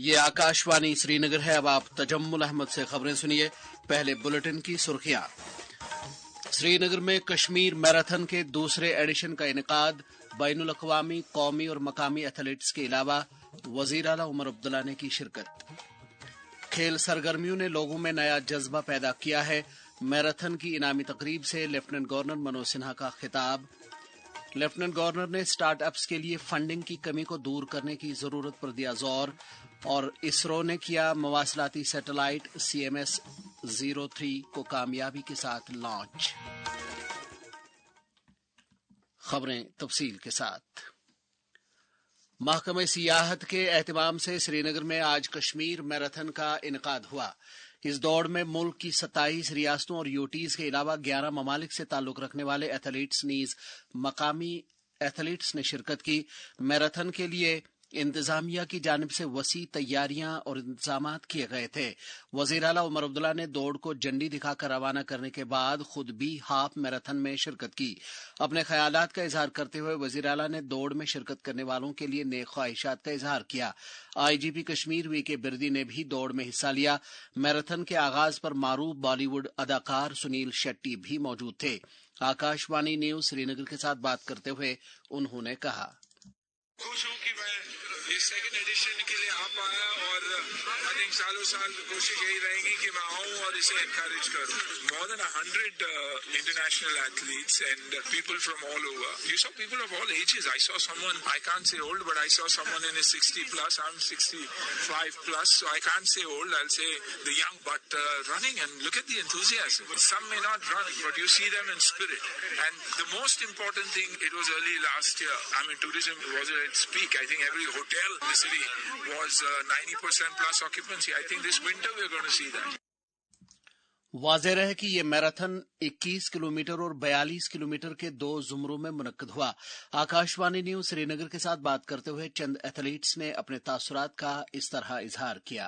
ये आकाशवाणी श्रीनगर है। अब आप तजम्मुल अहमद से खबरें सुनिए। पहले बुलेटिन की सुर्खियां। श्रीनगर में कश्मीर मैराथन के दूसरे एडिशन का इनेकाद। बैनुल अक़वामी, कौमी और मकामी एथलीट्स के अलावा वज़ीर आला उमर अब्दुल्ला ने की शिरकत। खेल सरगर्मियों ने लोगों में नया जज्बा पैदा किया है। मैराथन की इनामी तकरीब से लेफ्टिनेंट गवर्नर मनोज सिन्हा का खिताब। लेफ्टिनेंट गवर्नर ने स्टार्ट अप्स के लिए फंडिंग की कमी को दूर करने की जरूरत पर दिया जोर। और इसरो ने किया मवासलाती सैटेलाइट CMS-03 को कामयाबी के साथ लॉन्च। खबरें तफसील के साथ। महकमे सियाहत के एहतमाम से श्रीनगर में आज कश्मीर मैराथन का इनेकाद हुआ। इस दौड़ में मुल्क की 27 रियासतों और यूटीज के अलावा 11 ममालिक से ताल्लुक रखने वाले एथलीट्स नीज मकामी एथलीट्स ने शिरकत की। मैराथन के लिए इंतजामिया की जानिब से वसी तैयारियां और इंतजामात किए गए थे। वज़ीर आला उमर अब्दुल्ला ने दौड़ को झंडी दिखाकर रवाना करने के बाद खुद भी हाफ मैराथन में शिरकत की। अपने ख्यालात का इजहार करते हुए वज़ीर आला ने दौड़ में शिरकत करने वालों के लिए नेक ख्वाहिशात का इजहार किया। IGP कश्मीर VK बिरदी ने भी दौड़ में हिस्सा लिया। मैराथन के आगाज पर मारूफ बॉलीवुड अदाकार सुनील शेट्टी भी मौजूद थे। आकाशवाणी न्यूज श्रीनगर के साथ बात करते हुए उन्होंने कहा, खुश हूँ कि मैं इस सेकंड एडिशन के लिए आ पाया और आई थिंक सालों साल कोशिश यही रहेगी कि मैं आऊँ और इसे एनकरेज करूँ। More than 100 international athletes and people from all over. You saw people of all ages. I saw someone, I can't say old, but I saw someone in his 60 plus. I'm 65 plus, so I can't say old. I'll say the young, but running, and look at the enthusiasm. Some may not run, but you see them in spirit. And the most important thing, it was early last year. I mean, tourism was at its peak. I think every hotel in the city was 90% plus occupancy. I think this winter we're going to see that. वाज़ेह है कि ये marathon 21 kilometre और 42 kilometre के 2 जुमरों में मुनक्कद हुआ। Akashvani news Srinagar के साथ बात करते हुए चंद एथलीट्स ने अपने तासुरात का इस तरह इजहार किया।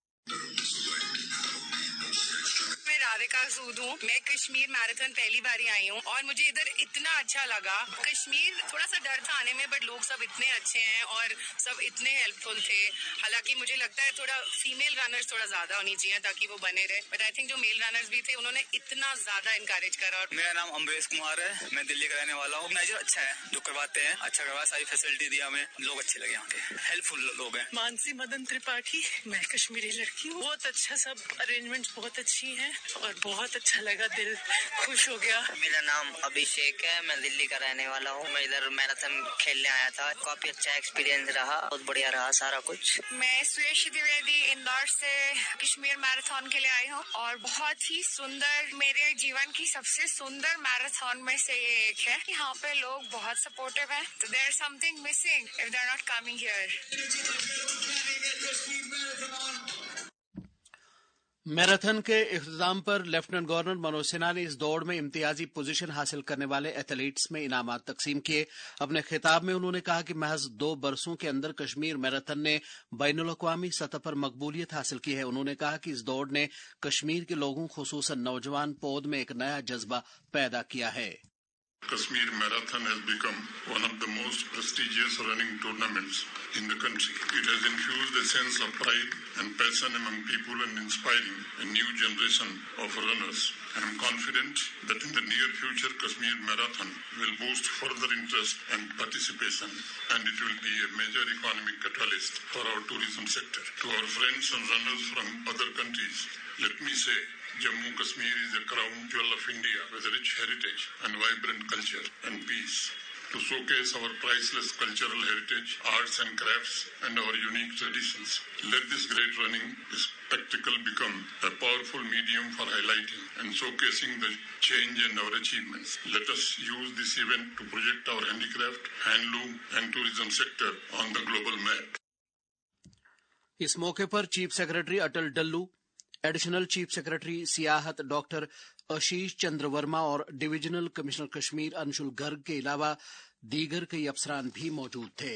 मैं कश्मीर मैराथन पहली बारी आई हूँ और मुझे इधर इतना अच्छा लगा। कश्मीर थोड़ा सा डर था आने में, बट लोग सब इतने अच्छे हैं और सब इतने हेल्पफुल थे। हालांकि मुझे लगता है थोड़ा फीमेल रनर्स थोड़ा ज्यादा होनी चाहिए ताकि वो बने रहे, बट आई थिंक जो मेल रनर्स भी थे उन्होंने इतना ज्यादा इनकरेज करा। मेरा नाम अम्बरेश कुमार है, मैं दिल्ली का रहने वाला हूँ। मैनेजर अच्छा है, जो करवाते हैं अच्छा करवा, सारी फैसिलिटी दिया हमें, लोग अच्छे लगे, यहाँ के हेल्पफुल लोग हैं। मानसी मदन त्रिपाठी, मैं कश्मीरी लड़की हूँ। बहुत अच्छा, सब अरेंजमेंट बहुत अच्छी है और बहुत अच्छा लगा, दिल खुश हो गया। मेरा नाम अभिषेक है, मैं दिल्ली का रहने वाला हूँ। मैं इधर मैराथन खेलने आया था, काफी अच्छा एक्सपीरियंस रहा, बहुत बढ़िया रहा सारा कुछ। मैं सुयश द्विवेदी इंदौर से कश्मीर मैराथन के लिए आई हूँ और बहुत ही सुंदर, मेरे जीवन की सबसे सुंदर मैराथन में से ये एक है। यहाँ पे लोग बहुत सपोर्टिव हैं, तो there is something missing if they are not coming here. Marathon के इख्तिताम पर लेफ्टिनेंट गवर्नर मनोज सिन्हा ने इस दौड़ में इम्तियाजी पोजीशन हासिल करने वाले एथलीट्स में इनामात तकसीम किए। अपने खिताब में उन्होंने कहा कि महज 2 बरसों के अंदर कश्मीर मैराथन ने बैनुल अक़वामी सतह पर मकबूलियत हासिल की है। उन्होंने कहा कि इस दौड़ ने कश्मीर के लोगों, खुसूसन नौजवान पौध में एक नया जज्बा पैदा किया है। Kashmir Marathon has become one of the most prestigious running tournaments in the country. It has infused a sense of pride and passion among people and inspiring a new generation of runners. I am confident that in the near future Kashmir Marathon will boost further interest and participation, and it will be a major economic catalyst for our tourism sector. To our friends and runners from other countries, let me say, Jammu Kashmir is a crown jewel of India with a rich heritage and vibrant culture and peace. To showcase our priceless cultural heritage, arts and crafts, and our unique traditions, let this great running spectacle become a powerful medium for highlighting and showcasing the change in our achievements. Let us use this event to project our handicraft, handloom, and tourism sector on the global map. इस मौके पर chief secretary Atal Dulloo, additional chief secretary सियाहत doctor Ashish Chandra Verma और divisional commissioner Kashmir Anshul Garg के अलावा दीगर कई अफसरान भी मौजूद थे।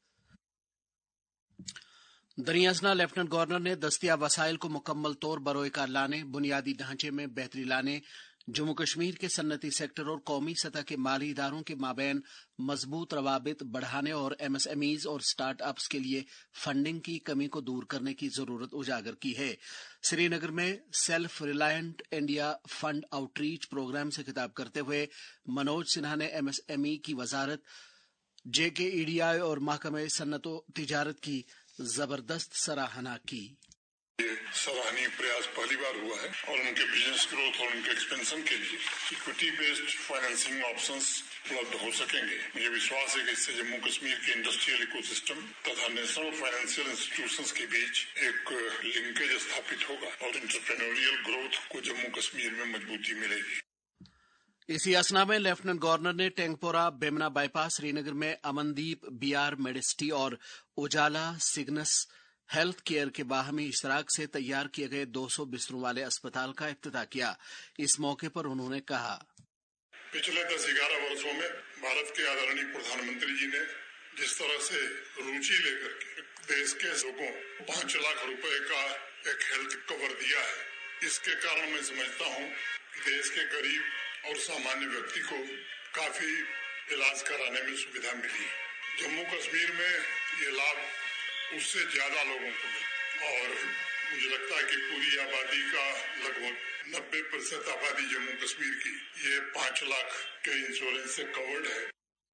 दरियासना लेफ्टिनेंट गवर्नर ने दस्तियाब वसाइल को मुकम्मल तौर बरोएकार लाने, बुनियादी ढांचे में बेहतरी लाने, जम्मू कश्मीर के सन्नती सेक्टर और कौमी सतह के माली इदारों के माबैन मजबूत रवाबित बढ़ाने और एमएसएमईज और स्टार्टअप्स के लिए फंडिंग की कमी को दूर करने की जरूरत उजागर की है। श्रीनगर में self reliant India fund outreach programme से खिताब करते हुए मनोज सिन्हा ने एमएसएमई की वजारत, जेकेईडीआई और महकमे सन्नत तिजारत की जबरदस्त सराहना की। ये सराहनीय प्रयास पहली बार हुआ है और उनके बिजनेस ग्रोथ और उनके एक्सपेंशन के लिए इक्विटी बेस्ड फाइनेंसिंग ऑप्शंस उपलब्ध हो सकेंगे। मुझे विश्वास है कि इससे जम्मू कश्मीर के इंडस्ट्रियल इकोसिस्टम तथा नेशनल फाइनेंशियल इंस्टीट्यूशंस के बीच एक लिंकेज स्थापित होगा और एंटरप्रेन्योरियल ग्रोथ को जम्मू कश्मीर में मजबूती मिलेगी। इसी असना में लेफ्टिनेंट गवर्नर ने टेंगपोरा बेमना बाईपास श्रीनगर में अमनदीप बीआर मेडिसिटी और उजाला सिग्नस हेल्थ केयर के बाहमी इश्तराक से तैयार किए गए 200 बिस्तरों वाले अस्पताल का इफ्तिताह किया। इस मौके पर उन्होंने कहा, पिछले 10-11 वर्षों में भारत के आदरणीय प्रधानमंत्री जी ने जिस तरह से रुचि लेकर के देश के लोगों को 5 लाख रुपए का एक हेल्थ कवर दिया है, इसके कारण मैं समझता हूँ कि देश के गरीब और सामान्य व्यक्ति को काफी इलाज कराने में सुविधा मिली। जम्मू कश्मीर में ये लाभ उससे ज्यादा लोगों को मिला और मुझे लगता है कि पूरी आबादी का लगभग 90% आबादी जम्मू कश्मीर की ये 5 लाख के इंश्योरेंस से कवर्ड है।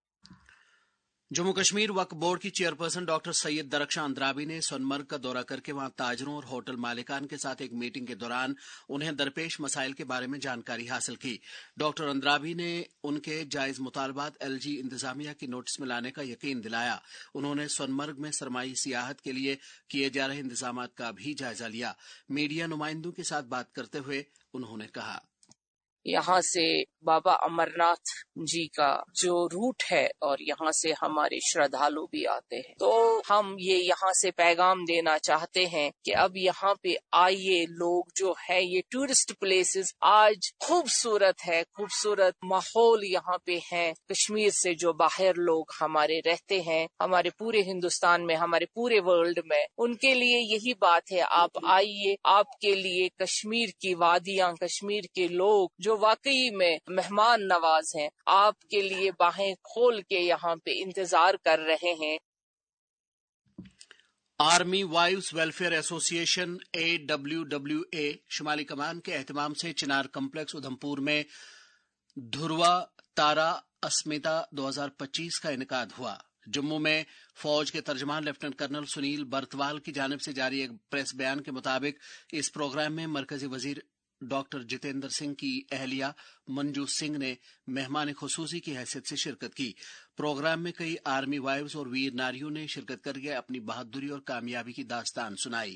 जम्मू कश्मीर वक्फ बोर्ड की चेयरपर्सन डॉक्टर सैयद दरख्शां अंद्राबी ने सोनमर्ग का दौरा करके वहां ताजरों और होटल मालिकान के साथ एक मीटिंग के दौरान उन्हें दरपेश मसाइल के बारे में जानकारी हासिल की। डॉक्टर अंद्राबी ने उनके जायज मुतालबात एलजी इंतजामिया की नोटिस में लाने का यकीन दिलाया। उन्होंने सोनमर्ग में सरमाई सियाहत के लिए किए जा रहे इंतजामात का भी जायजा लिया। मीडिया नुमाइंदों के साथ बात करते हुए उन्होंने कहा, यहाँ से बाबा अमरनाथ जी का जो रूट है और यहाँ से हमारे श्रद्धालु भी आते हैं, तो हम ये यहाँ से पैगाम देना चाहते हैं कि अब यहाँ पे आइए लोग, जो है ये टूरिस्ट प्लेसेस आज खूबसूरत है, खूबसूरत माहौल यहाँ पे है। कश्मीर से जो बाहर लोग हमारे रहते हैं, हमारे पूरे हिंदुस्तान में, हमारे पूरे वर्ल्ड में, उनके लिए यही बात है, आप आइए, आपके लिए कश्मीर की वादियां, कश्मीर के लोग जो वाकई में मेहमान नवाज हैं, आपके लिए बाहें खोल के यहाँ पे इंतजार कर रहे हैं। Army wives welfare association AWWA शुमाली कमान के एहतमाम से चिनार कम्प्लेक्स उधमपुर में धुरवा तारा अस्मिता 2025 का इनेकाद हुआ। जम्मू में फौज के तर्जमान लेफ्टिनेंट कर्नल सुनील बर्तवाल की जानिब से जारी एक प्रेस बयान के मुताबिक इस प्रोग्राम में मरकजी वजीर डॉक्टर जितेंद्र सिंह की अहलिया मंजू सिंह ने मेहमान खुसूसी की हैसियत से शिरकत की। प्रोग्राम में कई आर्मी वाइव्स और वीर नारियों ने शिरकत करके अपनी बहादुरी और कामयाबी की दास्तान सुनाई।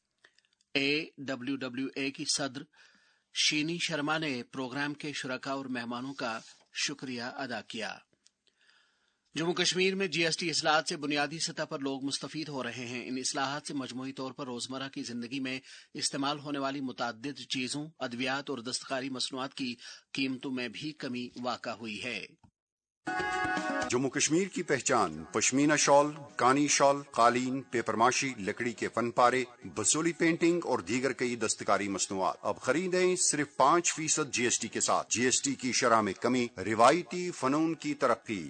AWWA की सदर शीनी शर्मा ने प्रोग्राम के शुरका और मेहमानों का शुक्रिया अदा किया। जम्मू कश्मीर में जीएसटी इस्लाहात से बुनियादी सतह पर लोग मुस्तफीद हो रहे हैं। इन इस्लाहात से मजमूई तौर पर रोजमर्रा की जिंदगी में इस्तेमाल होने वाली मुताद्दिद चीजों, अद्वियात और दस्तकारी मसनूआत की कीमतों में भी कमी वाक़ा हुई है। जम्मू कश्मीर की पहचान पश्मीना शॉल, कानी शॉल, कालीन, पेपरमाशी, लकड़ी के फन पारे, बसोली पेंटिंग और दीगर कई दस्तकारी मसनूआत अब खरीदें सिर्फ 5% जीएसटी के साथ। जीएसटी की शरह में कमी, रिवायती फनून की तरक्की।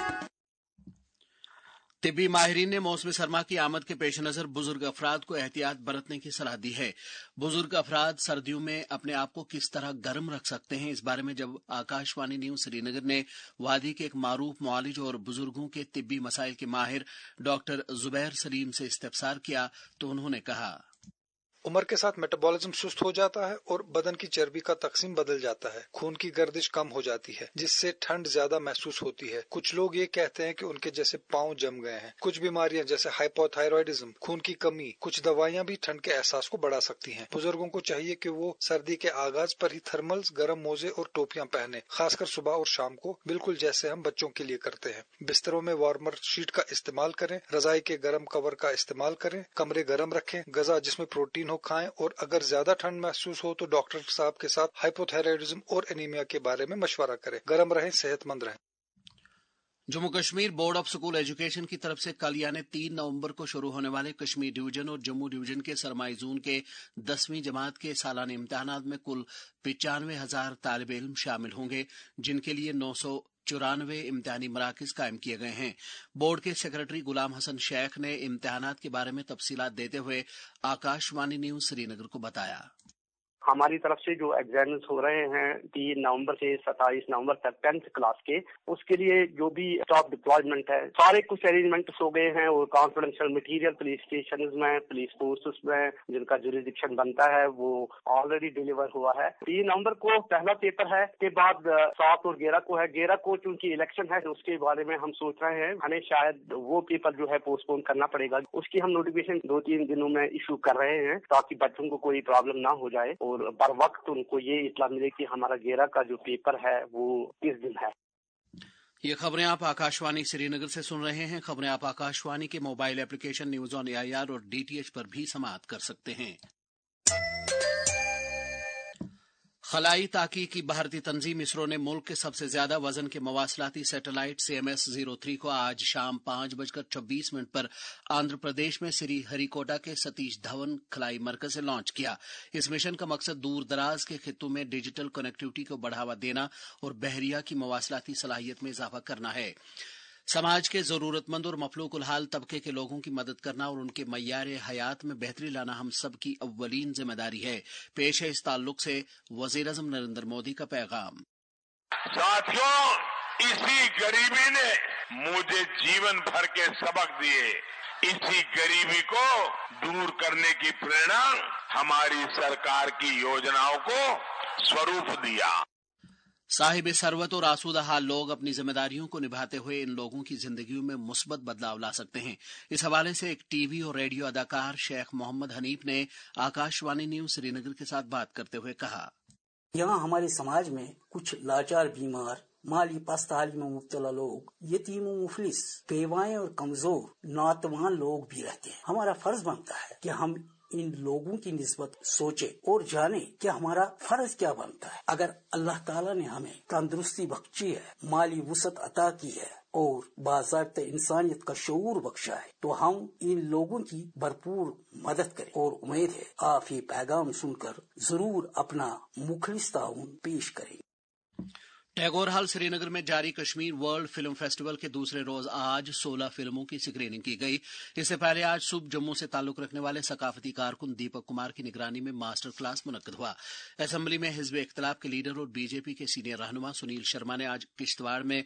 तिब्बी माहिरीन ने मौसम सरमा की आमद के पेश नजर बुजुर्ग अफराद को एहतियात बरतने की सलाह दी है। बुजुर्ग अफराद सर्दियों में अपने आप को किस तरह गर्म रख सकते हैं, इस बारे में जब आकाशवाणी न्यूज श्रीनगर ने वादी के एक मारूफ मुआलिज और बुजुर्गों के तिब्बी मसाइल के माहिर डॉक्टर जुबैर सलीम से इस्तफसार किया तो उन्होंने कहा, उम्र के साथ मेटाबॉलिज्म सुस्त हो जाता है और बदन की चर्बी का तकसीम बदल जाता है। खून की गर्दिश कम हो जाती है, जिससे ठंड ज्यादा महसूस होती है। कुछ लोग ये कहते हैं कि उनके जैसे पांव जम गए हैं। कुछ बीमारियां जैसे हाइपोथायरॉयडिज्म, खून की कमी, कुछ दवाइयां भी ठंड के एहसास को बढ़ा सकती हैं। बुजुर्गों को चाहिए कि वो सर्दी के आगाज पर ही थर्मल्स, गर्म मोजे और टोपियां पहने, खासकर सुबह और शाम को, बिल्कुल जैसे हम बच्चों के लिए करते हैं। बिस्तरों में वार्मर शीट का इस्तेमाल करें, रजाई के गर्म कवर का इस्तेमाल करें, कमरे गर्म रखें, गजा जिसमें प्रोटीन खाएं और अगर ज्यादा ठंड महसूस हो तो डॉक्टर साहब के साथ हाइपोथायरॉयडिज्म और एनीमिया के बारे में मशवरा करें। गर्म रहें, सेहतमंद रहें। Jammu Kashmir board of school education की तरफ से कल यानी 3 नवंबर को शुरू होने वाले कश्मीर डिवीजन और जम्मू डिवीजन के सरमाई जोन के 10वीं जमात के सालाना इम्तिहानात में कुल 95,000 तालिब इल्म शामिल होंगे, जिनके लिए 994 इम्तिहानी मराकिज कायम किए गए हैं। बोर्ड के सेक्रेटरी गुलाम हसन शेख ने इम्तिहानात के बारे में तफसीलात देते हुए आकाशवाणी न्यूज श्रीनगर को बताया। हमारी तरफ से जो एग्जाम्स हो रहे हैं 3 नवंबर से 27 नवंबर तक 10th क्लास के, उसके लिए जो भी स्टाफ डिप्लॉयमेंट है, सारे कुछ अरेंजमेंट्स हो गए हैं और कॉन्फिडेंशियल मटेरियल पुलिस स्टेशन में, पुलिस फोर्सेस में जिनका जुरिडिक्शन बनता है वो ऑलरेडी डिलीवर हुआ है। 3 नवंबर को पहला पेपर है, के बाद 7 और 11 को है। 11 को चूंकि इलेक्शन है उसके बारे में हम सोच रहे हैं, हमें शायद वो पेपर जो है पोस्टपोन करना पड़ेगा। उसकी हम नोटिफिकेशन 2-3 दिनों में इशू कर रहे हैं ताकि बच्चों को कोई प्रॉब्लम ना हो जाए और बर वक्त उनको ये इत्तला मिले कि हमारा 11 का जो पेपर है वो किस दिन है। ये खबरें आप आकाशवाणी श्रीनगर से सुन रहे हैं। खबरें आप आकाशवाणी के mobile application news on AIR और DTH पर भी समाअत कर सकते हैं। खलाई ताकीकी भारतीय तंजीम इसरो ने मुल्क के सबसे ज्यादा वजन के मवासलाती सैटेलाइट CMS-03 को आज शाम 5:26 पर आंध्र प्रदेश में श्री हरिकोटा के सतीश धवन खलाई मरकज से लॉन्च किया। इस मिशन का मकसद दूर दराज के खित्तों में डिजिटल कनेक्टिविटी को बढ़ावा देना और बहरिया की मवासलाती सलाहियत में इजाफा करना है। समाज के जरूरतमंद और मफलूकुल हाल तबके के लोगों की मदद करना और उनके मय्यार हयात में बेहतरी लाना हम सब की अव्वलीन जिम्मेदारी है। पेश है इस ताल्लुक से वज़ीर-ए-आज़म नरेंद्र मोदी का पैगाम। साथियों, इसी गरीबी ने मुझे जीवन भर के सबक दिए। इसी गरीबी को दूर करने की प्रेरणा हमारी सरकार की योजनाओं को स्वरूप दिया। साहिब सरवत और आसूदा हाल लोग अपनी जिम्मेदारियों को निभाते हुए इन लोगों की जिंदगियों में मुस्बत बदलाव ला सकते हैं। इस हवाले से एक टीवी और रेडियो अदाकार शेख मोहम्मद हनीफ ने आकाशवाणी न्यूज श्रीनगर के साथ बात करते हुए कहा, यहाँ हमारे समाज में कुछ लाचार, बीमार, माली पस्ताली में मुब्तला लोग, यतीम मुफलिस, बेवाएं और कमजोर नातवान लोग भी रहते हैं। हमारा फर्ज बनता है कि हम इन लोगों की निस्बत सोचे और जाने कि हमारा फर्ज क्या बनता है। अगर अल्लाह ताला ने हमें तंदुरुस्ती बख्शी है, माली वुसअत अता की है और बाज़ाब्ता इंसानियत का शऊर बख्शा है, तो हम इन लोगों की भरपूर मदद करें। और उम्मीद है आप ये पैगाम सुनकर जरूर अपना मुखलिस ताउन पेश करें। टैगोर हॉल श्रीनगर में जारी कश्मीर वर्ल्ड फिल्म फेस्टिवल के दूसरे रोज आज 16 फिल्मों की स्क्रीनिंग की गई। इससे पहले आज सुबह जम्मू से ताल्लुक रखने वाले सकाफती कारकुन दीपक कुमार की निगरानी में मास्टर क्लास मुनक्कद हुआ। असेंबली में हिज़्ब इख्तिलाफ के लीडर और बीजेपी के सीनियर रहनुमा सुनील शर्मा ने आज किश्तवाड़ में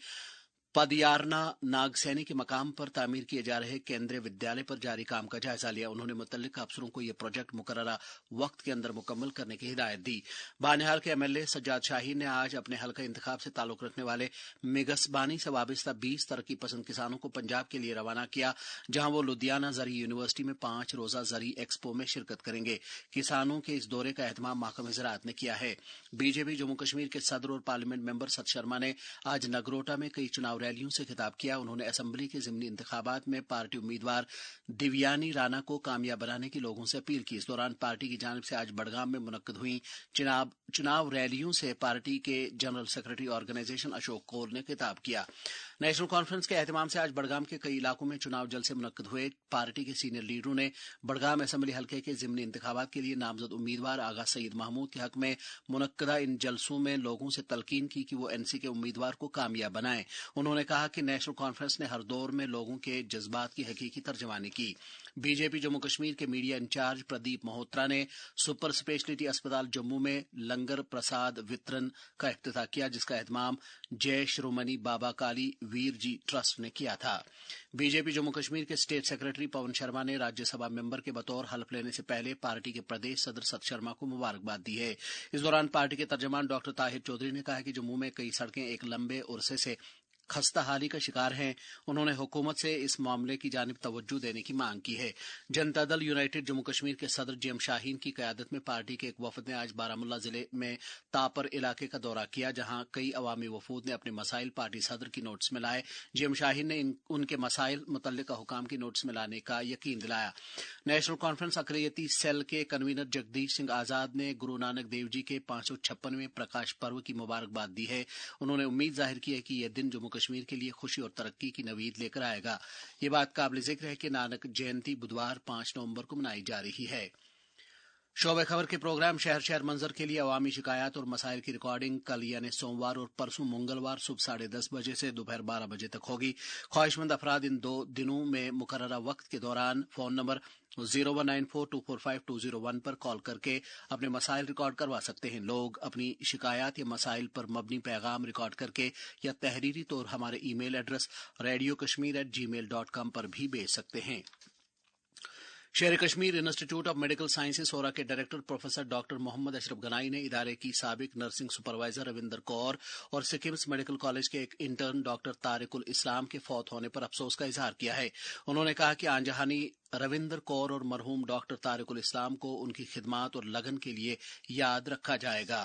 पदयारना नागसैनी के मकाम पर तामीर किए जा रहे केंद्रीय विद्यालय पर जारी काम का जायजा लिया। उन्होंने मुतल्लिक अफसरों को यह प्रोजेक्ट मुकर्ररा वक्त के अंदर मुकम्मल करने की हिदायत दी। बानिहाल के MLA सज्जाद शाहीन ने आज अपने हल्का इंतखाब से ताल्लुक रखने वाले मिगसबानी से वाबस्ता 20 तरक्की पसंद किसानों को पंजाब के लिए रवाना किया, जहां वो लुधियाना जरी यूनिवर्सिटी में 5 रोजा जरी एक्सपो में शिरकत करेंगे। किसानों के इस दौरे का एहतमाम महकमा ज़राअत ने किया है। बीजेपी जम्मू कश्मीर के सदर और पार्लियामेंट मेंबर सत शर्मा ने आज नगरोटा में कई चुनाव रैलियों से खिताब किया। उन्होंने असेंबली के ज़िमनी इंतखाबात में पार्टी उम्मीदवार दिव्यानी राणा को कामयाब बनाने की लोगों से अपील की। इस दौरान पार्टी की जानिब से आज बड़गाम में मुनक्कद हुई चुनाव रैलियों से पार्टी के general secretary organisation Ashok Kaur ने खिताब किया। नेशनल कॉन्फ्रेंस के एहतमाम से आज बड़गाम के कई इलाकों में चुनाव जलसे मुनक्कद हुए। पार्टी के सीनियर लीडरों ने बड़गाम असेंबली हल्के के ज़िमनी इंतखाबात के लिए नामजद उम्मीदवार आगा सईद महमूद के हक में मुनक्कदा इन जलसों में लोगों से तलकीन की कि वो NC के उम्मीदवार को कामयाब बनाएं। उन्होंने कहा कि नेशनल कॉन्फ्रेंस ने हर दौर में लोगों के जज्बात की हकीकी तर्जमानी की। बीजेपी जम्मू कश्मीर के मीडिया इंचार्ज प्रदीप मल्होत्रा ने सुपर स्पेशलिटी अस्पताल जम्मू में लंगर प्रसाद वितरण का इफ्तिताह किया, जिसका एहतमाम जय श्रोमणी बाबा काली वीर जी ट्रस्ट ने किया था। बीजेपी जम्मू कश्मीर के स्टेट सेक्रेटरी पवन शर्मा ने राज्यसभा मेंबर के बतौर हल्फ लेने से पहले पार्टी के प्रदेश सदर सत शर्मा को मुबारकबाद दी है। इस दौरान पार्टी के तर्जमान डॉक्टर ताहिर चौधरी ने कहा कि जम्मू में कई सड़कें एक लंबे अरसे से खस्ता हाली का शिकार हैं। उन्होंने हुकूमत से इस मामले की जानिब तवज्जो देने की मांग की है। जनता दल यूनाइटेड जम्मू कश्मीर के सदर JM शाहीन की क़यादत में पार्टी के एक वफद ने आज बारामुल्ला जिले में तापर इलाके का दौरा किया, जहां कई अवामी वफूद ने अपने मसाइल पार्टी सदर की नोटिस में लाए। JM शाहीन ने उनके मसाइल मुतल्लिका हुकाम की नोटिस में लाने का यकीन दिलाया। नेशनल कॉन्फ्रेंस अक़लियती सेल के कन्वीनर जगदीश सिंह आजाद ने गुरु नानक देव जी के 556वें प्रकाश पर्व की मुबारकबाद दी है। उन्होंने उम्मीद जाहिर की है कि यह दिन जम्मू कश्मीर के लिए खुशी और तरक्की की नवीद लेकर आएगा। ये बात काबिल जिक्र है कि नानक जयंती बुधवार 5 नवंबर को मनाई जा रही है। शोबे खबर के प्रोग्राम शहर शहर मंजर के लिए अवामी शिकायत और मसाइल की रिकॉर्डिंग कल यानी सोमवार और परसों मंगलवार सुबह 10:30 बजे से दोपहर 12 बजे तक होगी। ख्वाहिशमंद अफराद इन 2 दिनों में मुकर्ररा वक्त के दौरान फोन नंबर 0194245201 पर कॉल करके अपने मसाइल रिकॉर्ड करवा सकते हैं। लोग अपनी शिकायत या मसाइल पर मबनी पैगाम रिकॉर्ड करके या तहरीरी तौर हमारे ईमेल एड्रेस radiokashmir@gmail.com पर भी भेज सकते हैं। Sher Kashmir institute of medical sciences Soura के director professor doctor Mohammad Ashraf Ganai ने इदारे की साबिक नर्सिंग सुपरवाइजर रविंदर कौर और सिक्किम्स मेडिकल कॉलेज के एक इंटर्न डॉक्टर तारिकुल इस्लाम के फौत होने पर अफसोस का इजहार किया है। उन्होंने कहा कि आनजहानी रविंदर कौर और मरहूम डॉक्टर तारिकुल इस्लाम को उनकी खिदमात और लगन के लिए याद रखा जाएगा।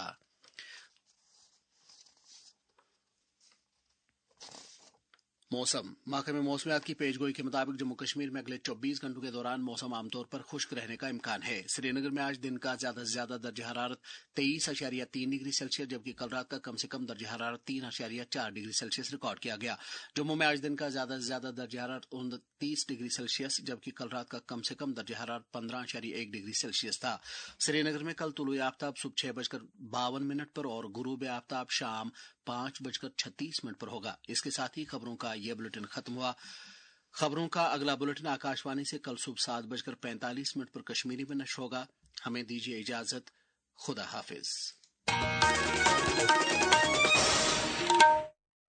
मौसम महकमे मौसमियात की पेशगोई के मुताबिक जम्मू कश्मीर में अगले 24 घंटों के दौरान मौसम आमतौर पर खुश्क रहने का इम्कान है। श्रीनगर में आज दिन का ज्यादा से ज्यादा दर्जा हरारत 23.3 डिग्री सेल्सियस जबकि कल रात का कम से कम दर्जा हरारत 3.4 डिग्री सेल्सियस रिकॉर्ड किया गया। जम्मू में आज दिन का ज्यादा से ज्यादा दर्जा हरारत 29 डिग्री सेल्सियस जबकि कल रात का कम से कम दर्जा हरारत 15.1 डिग्री सेल्सियस था। श्रीनगर में कल तुलुए आफ्ताब सुबह 6:52 पर और गुरूब आफ्ताब शाम 5:36 पर होगा। इसके साथ ही खबरों का यह बुलेटिन खत्म हुआ। खबरों का अगला बुलेटिन आकाशवाणी से कल सुबह 7:45 पर कश्मीरी में नश्र होगा। हमें दीजिए इजाजत। खुदा हाफिज।